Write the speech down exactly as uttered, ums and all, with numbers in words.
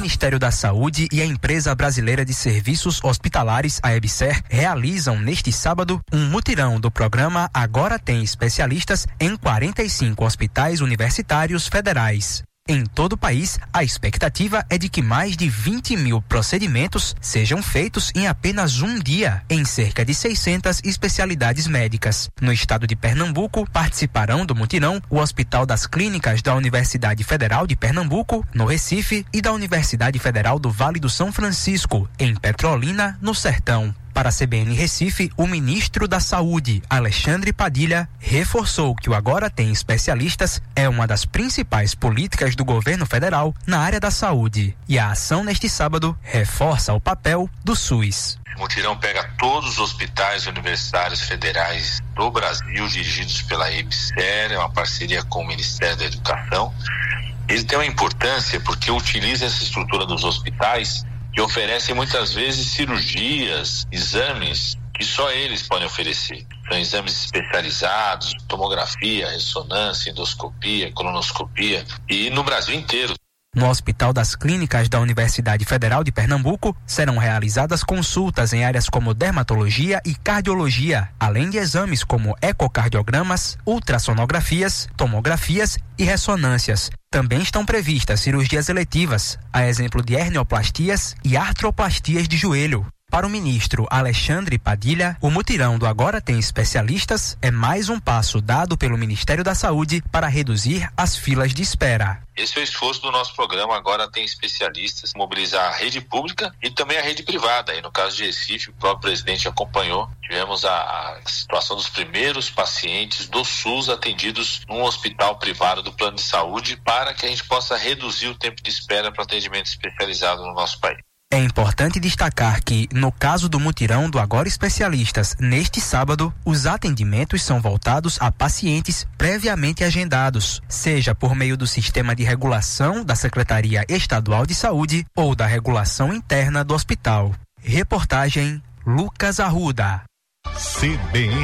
Ministério da Saúde e a Empresa Brasileira de Serviços Hospitalares, a EBSER, realizam neste sábado um mutirão do programa Agora Tem Especialistas em quarenta e cinco hospitais universitários federais. Em todo o país, a expectativa é de que mais de vinte mil procedimentos sejam feitos em apenas um dia, em cerca de seiscentas especialidades médicas. No estado de Pernambuco, participarão do mutirão o Hospital das Clínicas da Universidade Federal de Pernambuco, no Recife, e da Universidade Federal do Vale do São Francisco, em Petrolina, no Sertão. Para a C B N Recife, o ministro da Saúde, Alexandre Padilha, reforçou que o Agora Tem Especialistas é uma das principais políticas do governo federal na área da saúde. E a ação neste sábado reforça o papel do SUS. O mutirão pega todos os hospitais universitários federais do Brasil, dirigidos pela EBSER, é uma parceria com o Ministério da Educação. Ele tem uma importância porque utiliza essa estrutura dos hospitais que oferecem muitas vezes cirurgias, exames que só eles podem oferecer. São exames especializados, tomografia, ressonância, endoscopia, colonoscopia, e no Brasil inteiro. No Hospital das Clínicas da Universidade Federal de Pernambuco, serão realizadas consultas em áreas como dermatologia e cardiologia, além de exames como ecocardiogramas, ultrassonografias, tomografias e ressonâncias. Também estão previstas cirurgias eletivas, a exemplo de hernieoplastias e artroplastias de joelho. Para o ministro Alexandre Padilha, o mutirão do Agora Tem Especialistas é mais um passo dado pelo Ministério da Saúde para reduzir as filas de espera. Esse é o esforço do nosso programa Agora Tem Especialistas, mobilizar a rede pública e também a rede privada. E no caso de Recife, o próprio presidente acompanhou. Tivemos a, a situação dos primeiros pacientes do SUS atendidos num hospital privado do plano de saúde para que a gente possa reduzir o tempo de espera para atendimento especializado no nosso país. É importante destacar que, no caso do mutirão do Agora Especialistas, neste sábado, os atendimentos são voltados a pacientes previamente agendados, seja por meio do sistema de regulação da Secretaria Estadual de Saúde ou da regulação interna do hospital. Reportagem Lucas Arruda. C B N